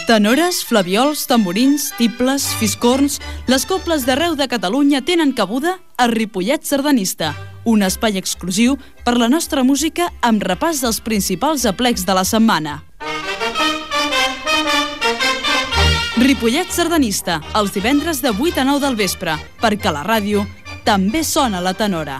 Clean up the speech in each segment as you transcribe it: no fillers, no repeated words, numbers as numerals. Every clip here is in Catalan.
Tenores, flaviols, tamborins, tibles, fiscorns, les cobles d'arreu de Catalunya tenen cabuda a Ripollet Sardanista, un espai exclusiu per la nostra música amb repàs dels principals aplecs de la setmana. Ripollet Sardanista, els divendres de 8 a 9 del vespre, perquè la ràdio també sona la tenora.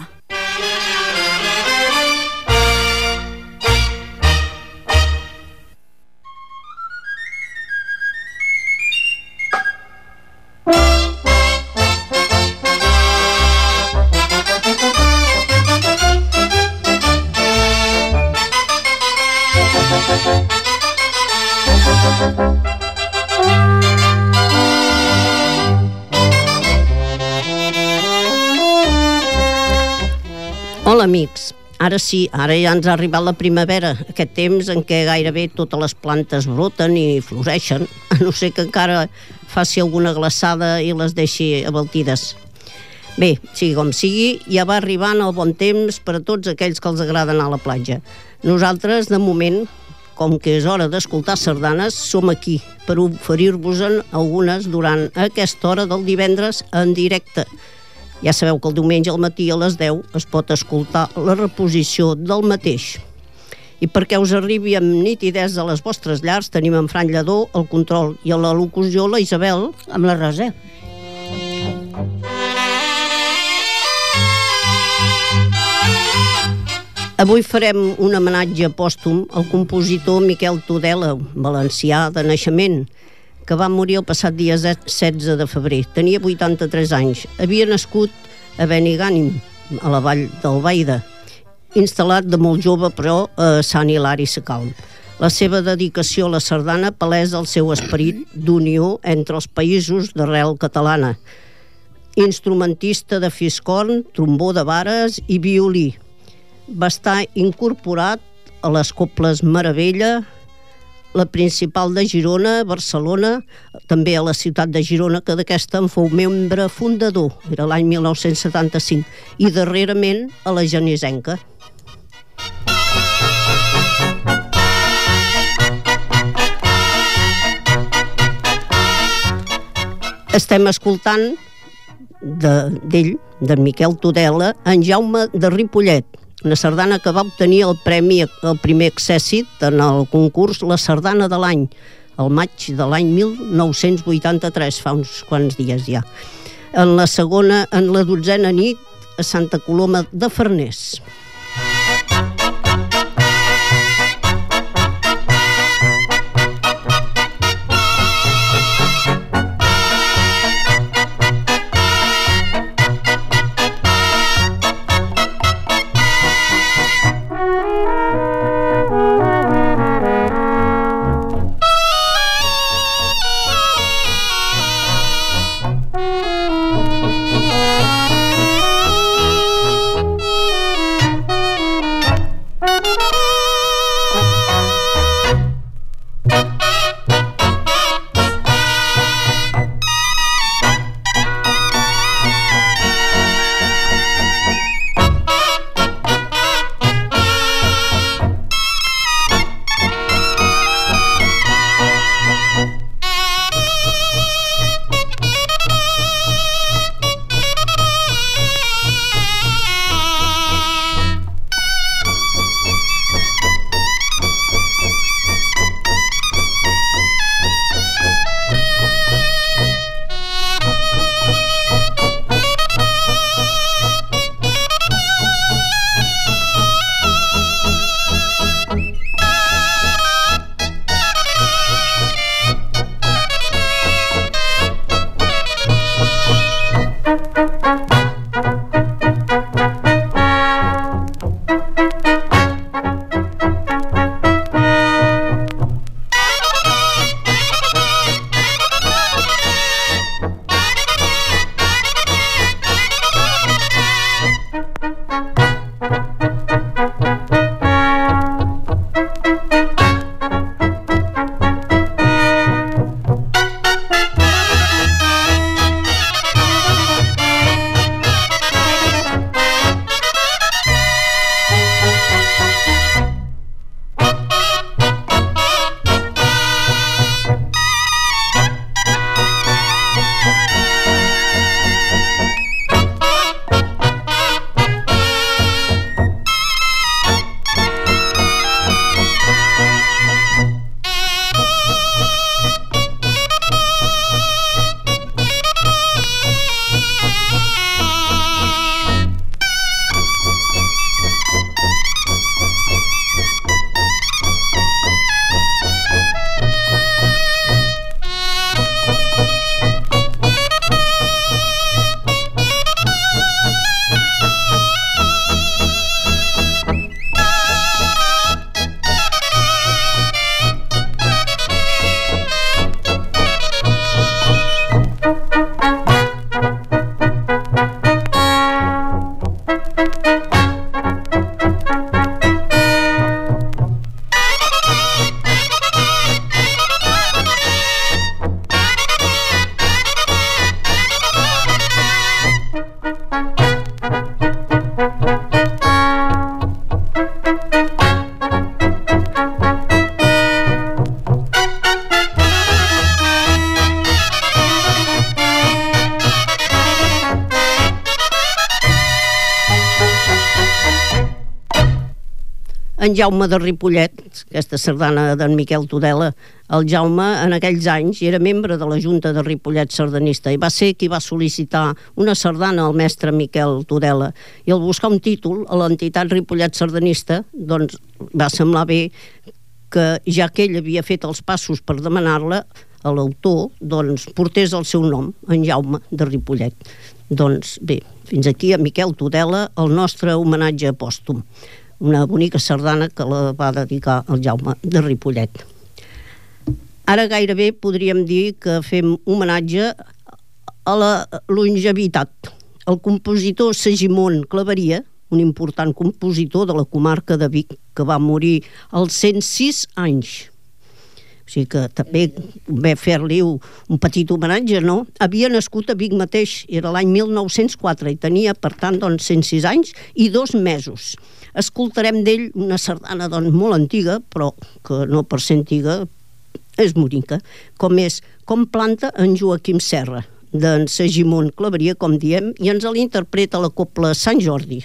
Hola amics, ara sí, ara ja ens ha arribat la primavera, aquest temps en què gairebé totes les plantes broten i floreixen, a no ser que encara faci alguna glaçada i les deixi abaltides. Bé, sigui com sigui, ja va arribant el bon temps per a tots aquells que els agrada anar a la platja. Nosaltres, de moment, com que és hora d'escoltar sardanes, som aquí per oferir-vos-en algunes durant aquesta hora del divendres en directe. Ja sabeu que el diumenge al matí a les 10 es pot escoltar la reposició del mateix. I perquè us arribi amb nitidesa a les vostres llars, tenim en Fran Lledó, el control, i a la locució la Isabel. Amb la Rosa. Avui farem un homenatge pòstum al compositor Miquel Tudela, valencià de naixement, que va morir el passat dia 16 de febrer. Tenia 83 anys. Havia nascut a Benigànim, a la vall d'Albaida, instal·lat de molt jove, però a Sant Hilari Sacalm. La seva dedicació a la sardana palesa el seu esperit d'unió entre els països d'arrel catalana. Instrumentista de fiscorn, trombó de vares i violí. Va estar incorporat a les cobles Meravella, la principal de Girona, Barcelona, també a la ciutat de Girona, que d'aquesta en fou membre fundador, era l'any 1975, i darrerament a la Genisenca. Estem escoltant d'ell, d'en Miquel Tudela, en Jaume de Ripollet, una sardana que va obtenir el premi, el primer accèssit en el concurs La Sardana de l'Any, el maig de l'any 1983, fa uns quants dies ja. En la 12a nit, a Santa Coloma de Farners. en Jaume de Ripollet, aquesta sardana d'en Miquel Tudela. El Jaume en aquells anys era membre de la Junta de Ripollet sardanista i va ser qui va sol·licitar una sardana al mestre Miquel Tudela, i al buscar un títol a l'entitat Ripollet sardanista, doncs va semblar bé que, ja que ell havia fet els passos per demanar-la a l'autor, doncs portés el seu nom, en Jaume de Ripollet. Doncs bé, fins aquí a Miquel Tudela el nostre homenatge pòstum, una bonica sardana que la va dedicar al Jaume de Ripollet. Ara gairebé podríem dir que fem homenatge a la longevitat. El compositor Segimon Claveria, un important compositor de la comarca de Vic, que va morir als 106 anys. O sigui que també convé fer-li un petit homenatge, no? Havia nascut a Vic mateix, era l'any 1904, i tenia, per tant, 106 anys i 2 mesos. Escoltarem d'ell una sardana molt antiga, però que no per ser antiga és bonica, com és Com planta en Joaquim Serra, d'en Segimon Claveria, com diem, i ens l'interpreta la Cobla Sant Jordi.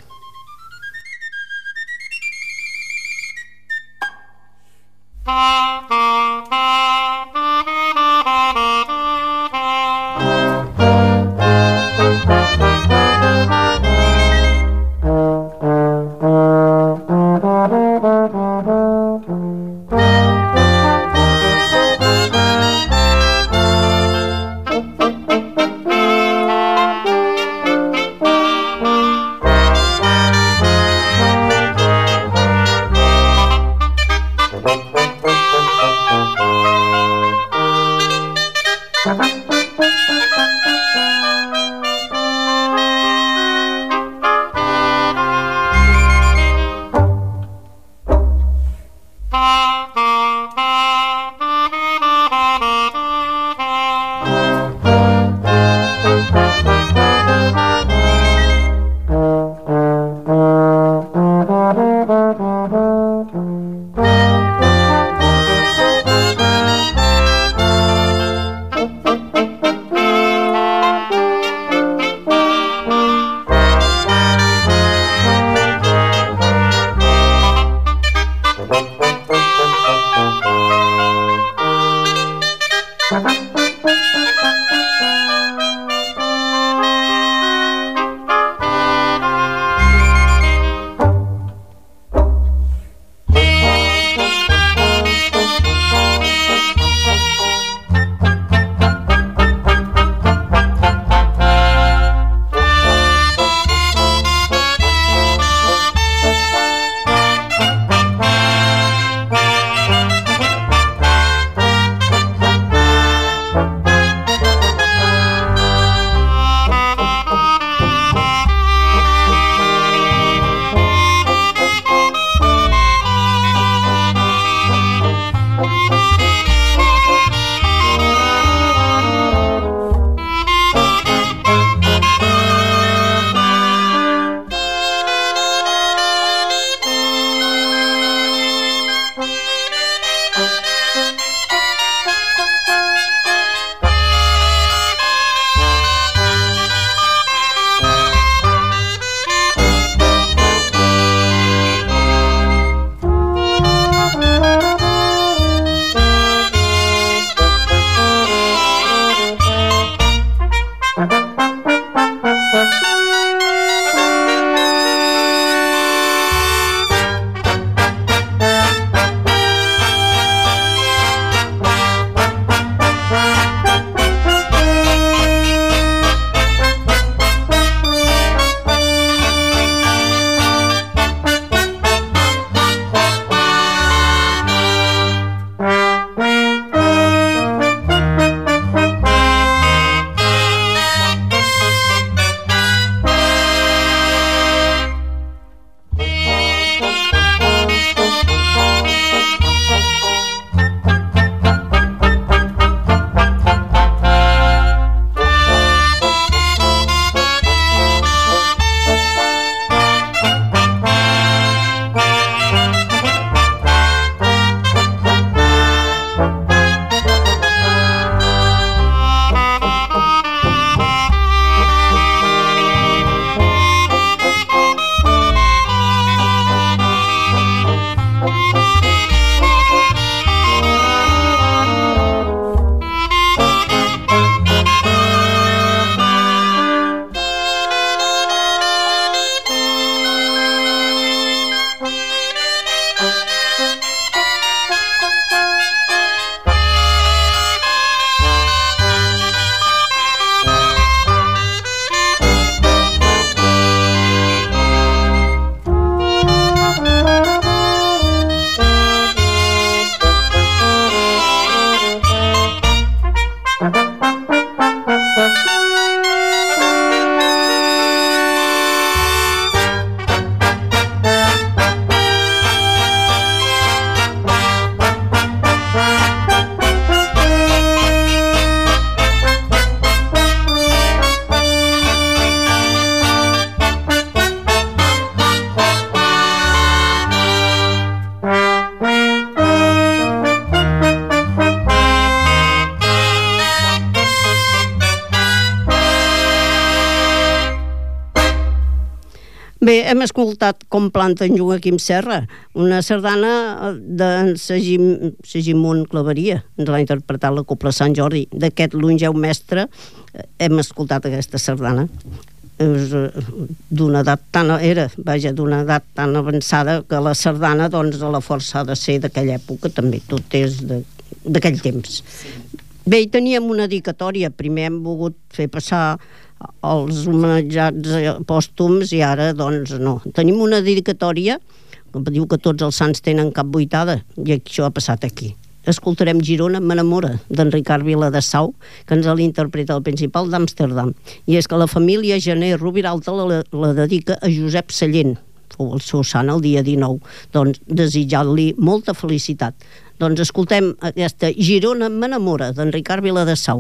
hem escoltat Com planta en Joaquim Serra, una sardana d'en Segimon Claveria, ens l'ha interpretat la Copla Sant Jordi. D'aquest longeu mestre hem escoltat aquesta sardana. D'una edat d'una edat tan avançada que la sardana, doncs, a la força ha de ser d'aquella època, també tot és d'aquell temps. Bé, hi teníem una dedicatòria. Primer hem volgut fer passar els homenatjats pòstums i ara, doncs, no. Tenim una dedicatòria que diu que tots els sants tenen cap vuitada i això ha passat aquí. Escoltarem Girona m'enamora, d'en Ricard Viladasau, que ens l'interpreta el Principal d'Amsterdam. I és que la família Gené Rubiralta la dedica a Josep Sallent, fou el seu sant el dia 19, doncs desitjant-li molta felicitat. Doncs escoltem aquesta Girona m'enamora, d'en Ricard Viladasau.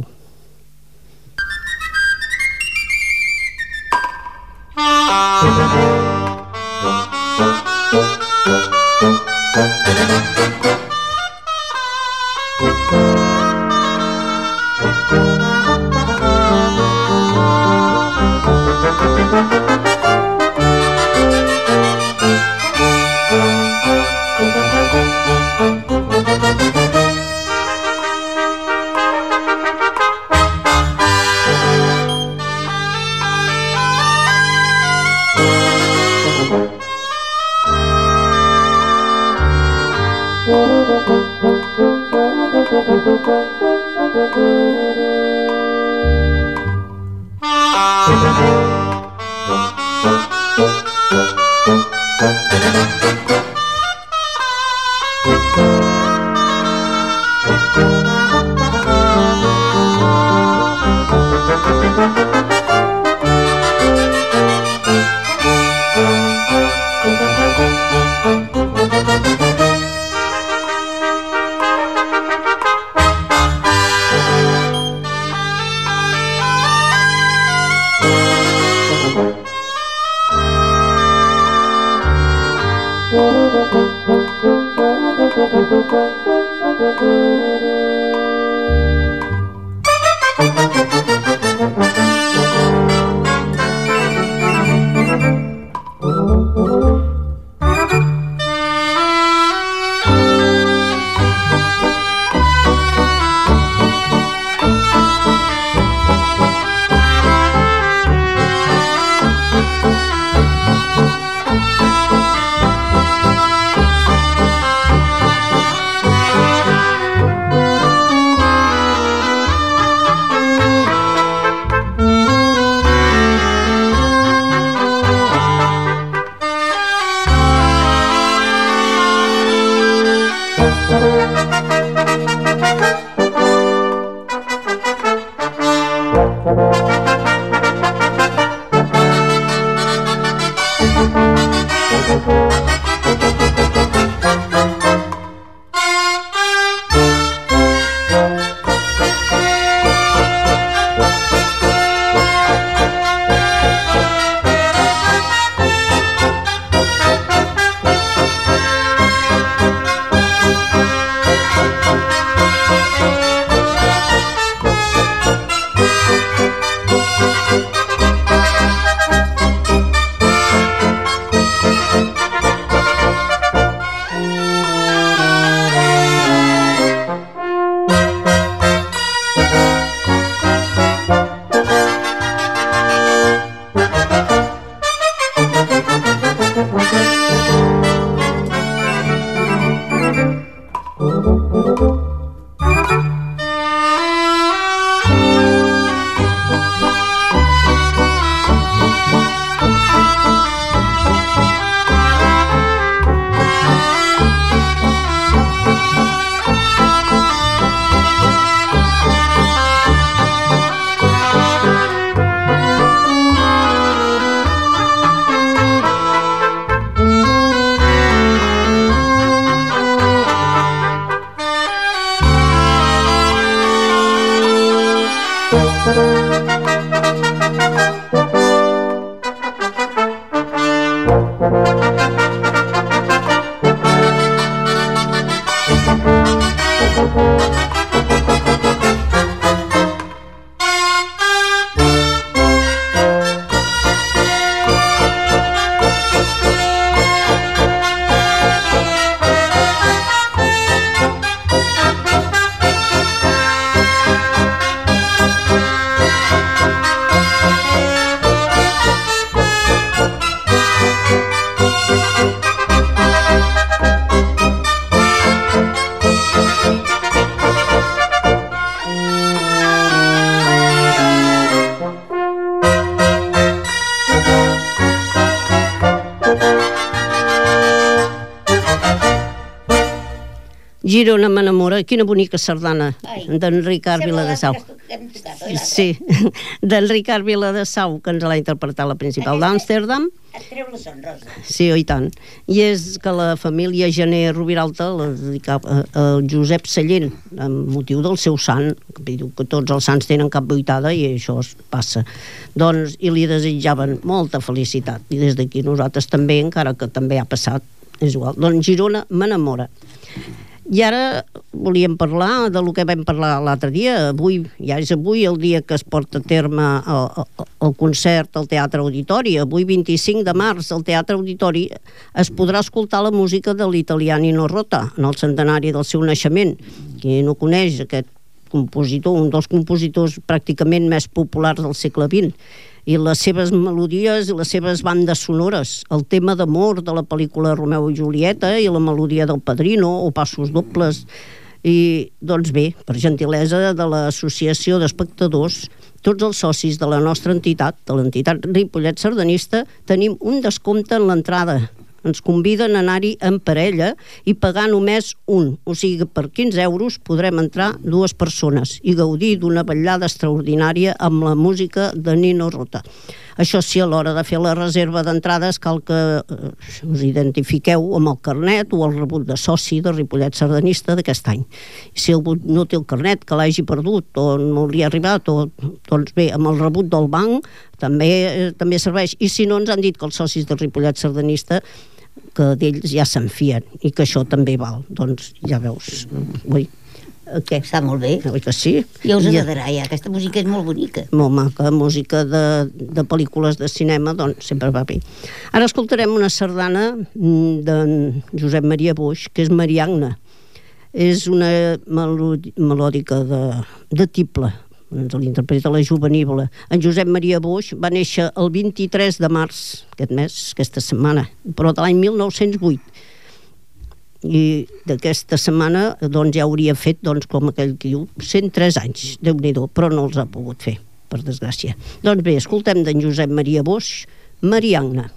Girona m'enamora, quina bonica sardana d'en Ricard Viladesau. Sí, d'en Ricard Viladesau, que ens l'ha interpretat la principal d'Amsterdam. Et treu la son, Rosa. Sí, i tant. I és que la família Gené Rubiralta la dedicava al Josep Sallent, amb motiu del seu sant, que diu que tots els sants tenen cap vuitada i això passa. Doncs, i li desitjaven molta felicitat. I des d'aquí nosaltres també, encara que també ha passat, és igual. Doncs Girona m'enamora. I ara volíem parlar del que vam parlar l'altre dia. Avui, ja és avui el dia que es porta a terme el concert al Teatre Auditori. Avui, 25 de març, al Teatre Auditori es podrà escoltar la música de l'italià Nino Rota en el centenari del seu naixement. Qui no coneix aquest compositor, un dels compositors pràcticament més populars del segle XX, i les seves melodies i les seves bandes sonores, el tema d'amor de la pel·lícula Romeu i Julieta i la melodia del Padrino o Passos dobles. I doncs bé, per gentilesa de l'Associació d'Espectadors, tots els socis de la nostra entitat, de l'entitat Ripollet Sardanista, tenim un descompte en l'entrada. Ens conviden a anar-hi en parella i pagar només un. O sigui que per 15 euros podrem entrar 2 persones i gaudir d'una ballada extraordinària amb la música de Nino Rota. Això sí, a l'hora de fer la reserva d'entrades cal que us identifiqueu amb el carnet o el rebut de soci de Ripollet Sardanista d'aquest any. I si algú no té el carnet, que l'hagi perdut o no li ha arribat, doncs bé, amb el rebut del banc també serveix. I si no, ens han dit que els socis de Ripollet Sardanista que d'ells ja se'n fien i que això també val. Doncs ja veus. Què? Està molt bé. Oi que sí? Ja us agradarà, ja. Aquesta música és molt bonica. Molt maca, música de pel·lícules de cinema, doncs sempre va bé. Ara escoltarem una sardana d'en Josep Maria Boix, que és Mariagna. És una melòdica de tible, ens l'interpreta la Juvenívola. En Josep Maria Boix va néixer el 23 de març, aquest mes, aquesta setmana, però de l'any 1908. I d'aquesta setmana doncs ja hauria fet, doncs, com aquell que diu, 103 anys, Déu-n'hi-do, però no els ha pogut fer, per desgràcia. Doncs bé, escoltem d'en Josep Maria Boix, Mariagna.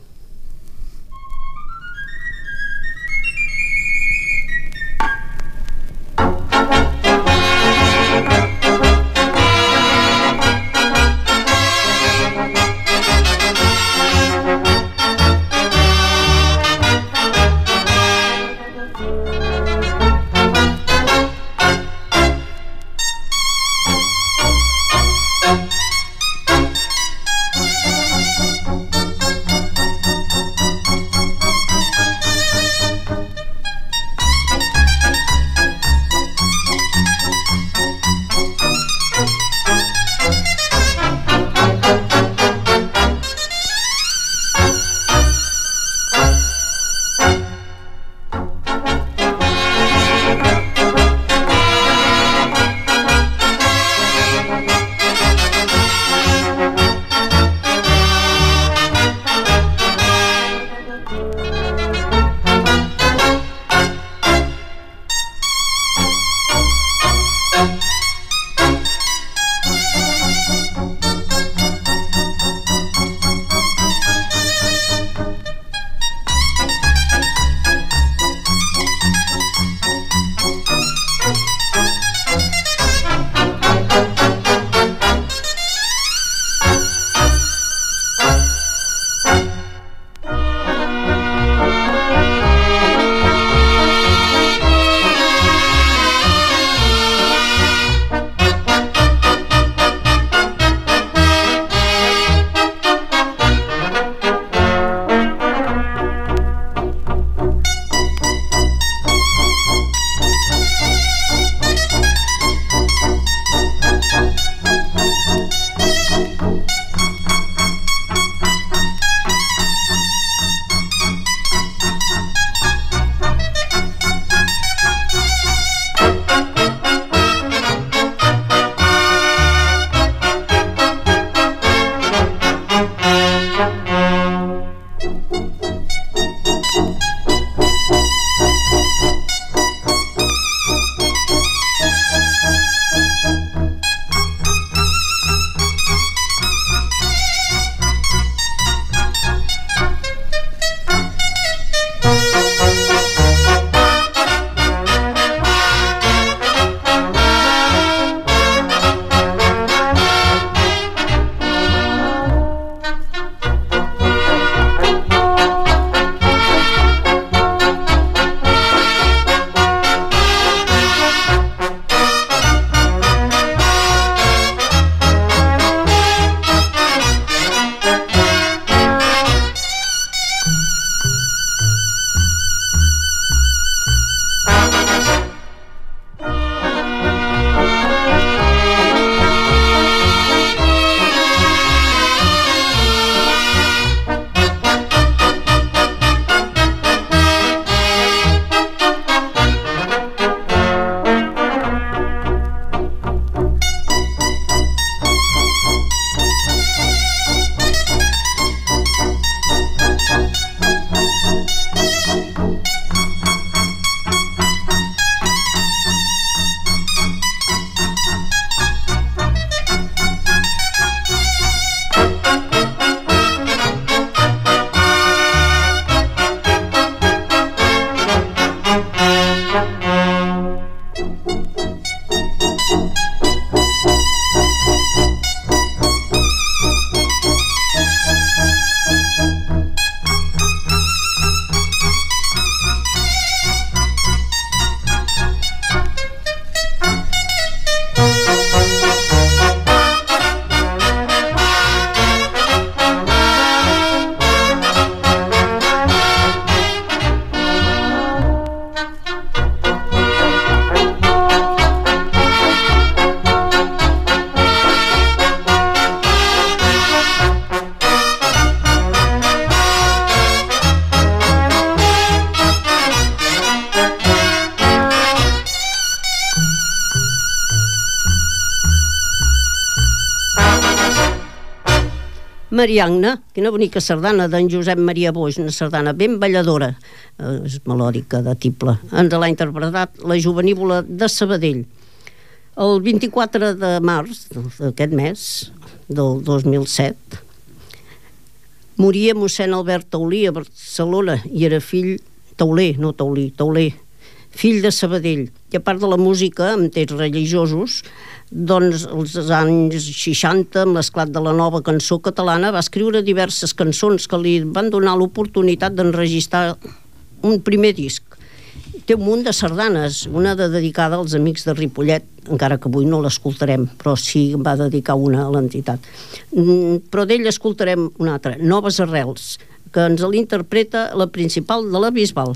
Mariagna, quina bonica sardana d'en Josep Maria Boix, una sardana ben balladora, és melòdica de tible. Ens l'ha interpretat la Jovenívola de Sabadell. El 24 de març d'aquest mes, del 2007, moria mossèn Albert Taulí a Barcelona i era fill Tauler, no Taulí, Tauler, fill de Sabadell. I a part de la música, amb texts religiosos, doncs als anys 60, amb l'esclat de la nova cançó catalana, va escriure diverses cançons que li van donar l'oportunitat d'enregistrar un primer disc. Té un munt de sardanes, una dedicada als amics de Ripollet, encara que avui no l'escoltarem, però sí va dedicar una a l'entitat. Però d'ell escoltarem una altra, Noves Arrels, que ens l'interpreta la principal de la Bisbal.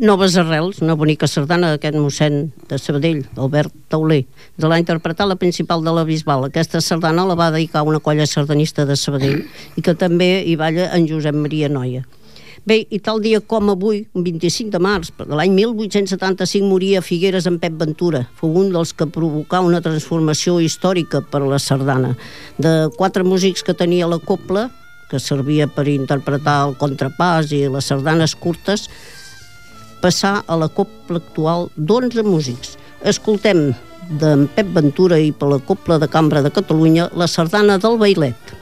Noves arrels, una bonica sardana d'aquest mossèn de Sabadell, Albert Tauler, de l'ha interpretat la principal de la Bisbal. Aquesta sardana la va dedicar a una colla sardanista de Sabadell i que també hi balla en Josep Maria Noia. Bé, i tal dia com avui, un 25 de març de l'any 1875, moria a Figueres en Pep Ventura. Fou un dels que provocà una transformació històrica per a la sardana. De 4 músics que tenia la copla, que servia per interpretar el contrapàs i les sardanes curtes, passar a la copla actual d'11 músics. Escoltem d'en Pep Ventura i per la Copla de Cambra de Catalunya la sardana del Bailet.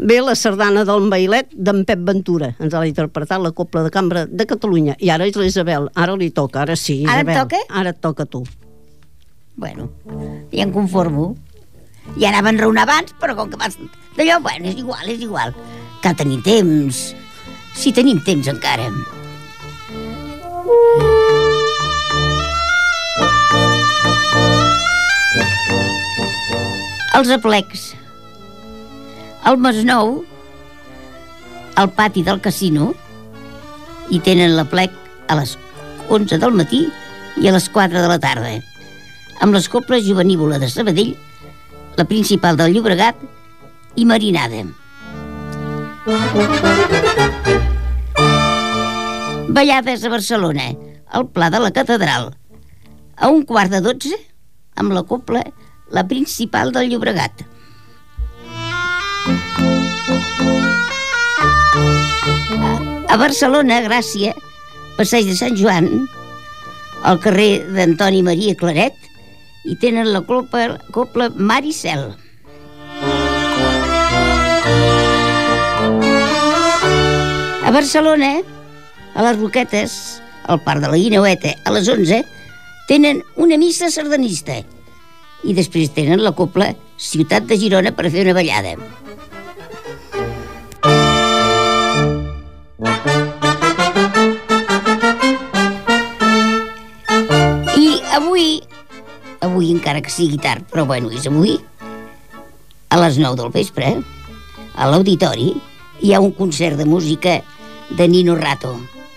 Bé, la sardana del Mailet d'en Pep Ventura. Ens ha interpretat la Cobla de Cambra de Catalunya. I ara és l'Isabel. Ara li toca, ara sí, Isabel. Ara et toca? Ara et toca a tu. Bueno, ja em conformo. Ja anava a enraonar abans, però com que vas d'allò, bueno, és igual. Cal tenir temps. Si tenim temps encara. Els aplecs. Al Masnou, al pati del casino, i tenen l'aplec a les 11 del matí i a les 4 de la tarda. Amb les coples Jovenívola de Sabadell, la Principal del Llobregat i Marinada. Ballades a Barcelona, al Pla de la Catedral, a 11:45, amb la copla La Principal del Llobregat. A Barcelona, Gràcia, Passeig de Sant Joan, al carrer d'Antoni Maria Claret, i tenen la copla Mar i Cel. A Barcelona, a les Roquetes, al Parc de la Guineueta, a les 11, tenen una missa sardanista i després tenen la copla Ciutat de Girona per fer una ballada. I avui encara que sigui tard, però bueno, és avui, a les 9 del vespre, a l'Auditori, hi ha un concert de música de Nino Rato.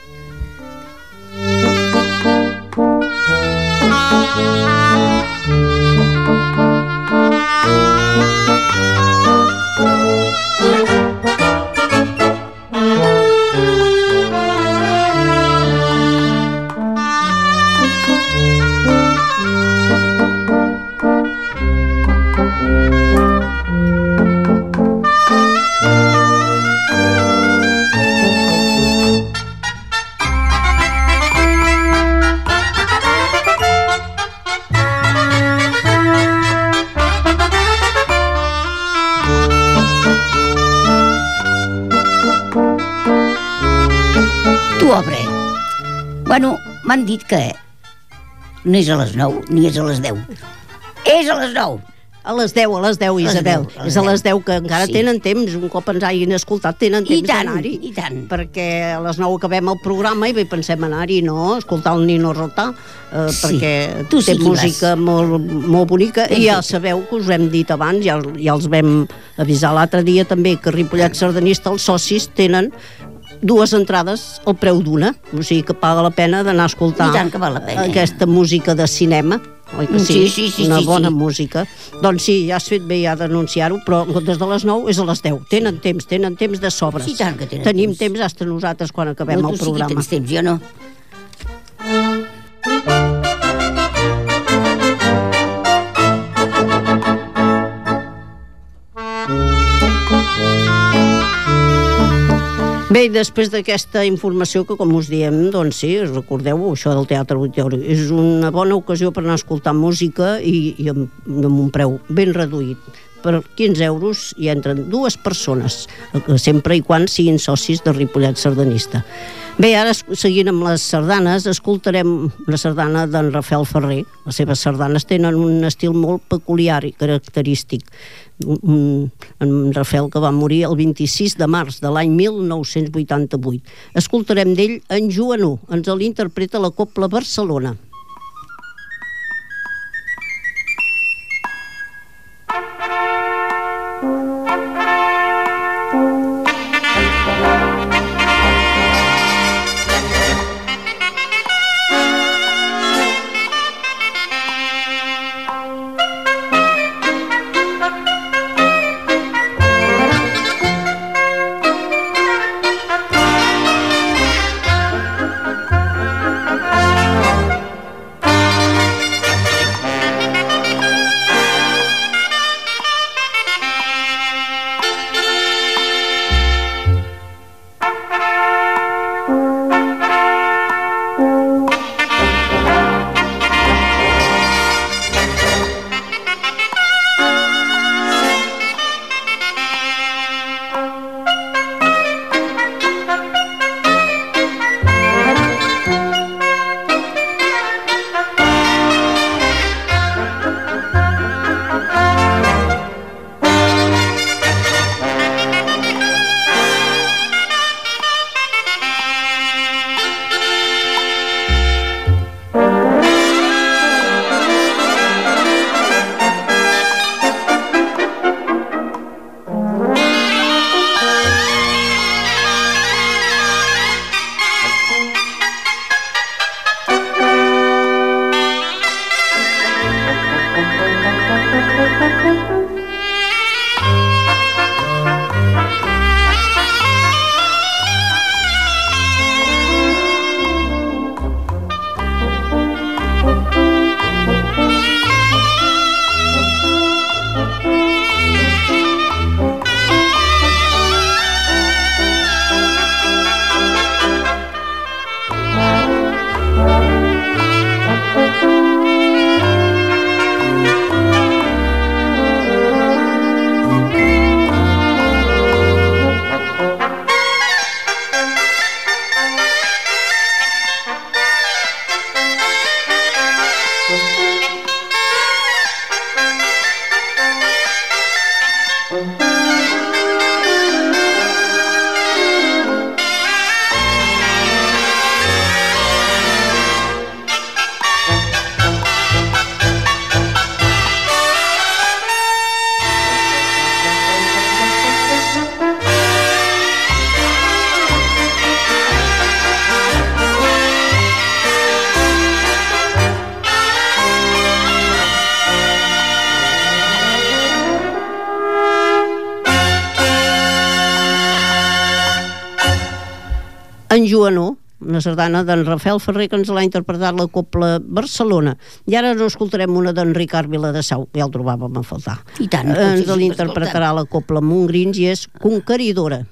Bueno, m'han dit que no és a les 9 ni és a les 10. És a les 9. A les 10, Isabel. És a les 10 que encara tenen temps, un cop ens hagin escoltat, tenen temps d'anar-hi. I tant. Perquè a les 9 acabem el programa i bé, pensem anar-hi, no? Escoltar el Nino Rota, perquè té música molt bonica. I ja sabeu que us hem dit abans, ja els vam avisar l'altre dia també, que Ripollet Sardanista, els socis tenen 2 entrades al preu d'una, o sigui que paga la pena d'anar a escoltar aquesta música de cinema, oi que sí? Sí, una bona música. Doncs sí, ja has fet bé ja d'anunciar-ho, però en comptes de les 9 és a les 10. Tenen temps de sobres. Sí, tant que tenen Tenim temps hasta nosaltres quan acabem el programa. Tu sí que tens temps, jo no. Bé, després d'aquesta informació que, com us diem, doncs sí, recordeu això del Teatre Auditori. És una bona ocasió per anar a escoltar música i amb un preu ben reduït. Per 15 euros hi entren 2 persones, sempre i quan siguin socis de Ripollet Sardanista. Bé, ara seguint amb les sardanes, escoltarem la sardana d'en Rafael Ferrer. Les seves sardanes tenen un estil molt peculiar i característic. En Rafael, que va morir el 26 de març de l'any 1988. Escoltarem d'ell En Joanú. Ens l'interpreta la Cobla Barcelona. En Joanó, una sardana d'en Rafael Ferrer, que ens l'ha interpretat la Cobla Barcelona. I ara no escoltarem una d'en Ricard Viladesau, ja el trobàvem a faltar. I tant. Ens l'interpretarà la Cobla Montgrins i és Conqueridora.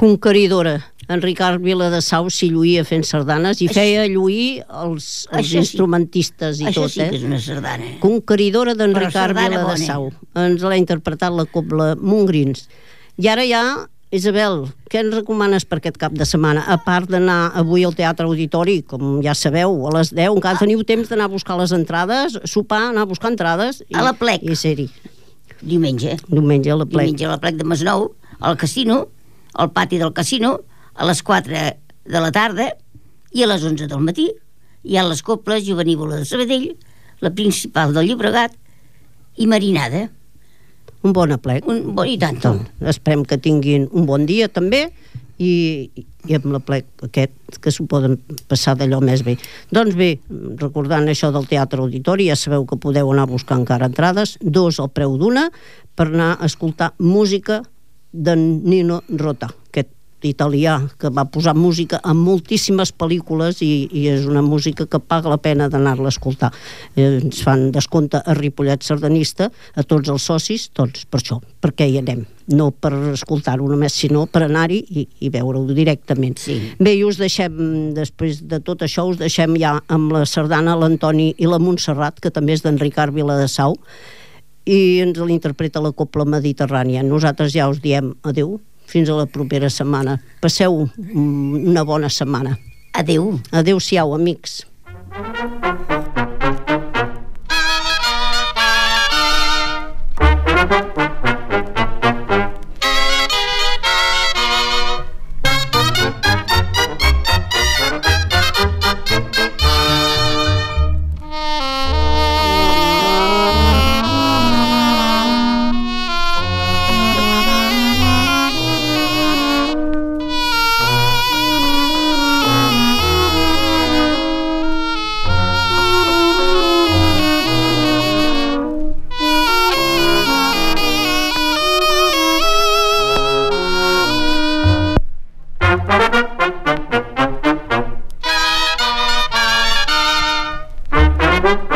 conqueridora. En Ricard Viladesau s'hi lluïa fent sardanes i feia lluir els instrumentistes i tot. Això sí que és una sardana. Conqueridora d'en Ricard Viladesau. Ens l'ha interpretat la Cobla Montgrins. I ara ja, Isabel, què ens recomanes per aquest cap de setmana? A part d'anar avui al Teatre Auditori, com ja sabeu, a les 10, encara teniu temps d'anar a buscar les entrades, sopar, anar a buscar entrades... A la Plec. I ser-hi. Diumenge. Diumenge a la Plec. Diumenge a la Plec de Masnou, al casino, al pati del casino, a les 4 de la tarda i a les 11 del matí hi ha les coples Jovenívola de Sabadell, la Principal del Llobregat i Marinada. Un bon aplec. I tant. Esperem que tinguin un bon dia també i amb l'aplec aquest que s'ho poden passar d'allò més bé. Doncs bé, recordant això del Teatre Auditori, ja sabeu que podeu anar a buscar encara entrades, 2 al preu d'una, per anar a escoltar música d'en Nino Rota, aquest italià que va posar música en moltíssimes pel·lícules i és una música que paga la pena d'anar-la a escoltar. Ens fan descompte a Ripollet Sardanista, a tots els socis, tots per això, perquè hi anem, no per escoltar-ho només, sinó per anar-hi i veure-ho directament. Sí. Bé, i us deixem, després de tot això, us deixem ja amb la sardana l'Antoni i la Montserrat, que també és d'en Ricard Viladesau, i ens l'interpreta la Cobla Mediterrània. Nosaltres ja us diem adeu, fins a la propera setmana. Passeu una bona setmana. Adeu. Adeu-siau, amics. Thank you.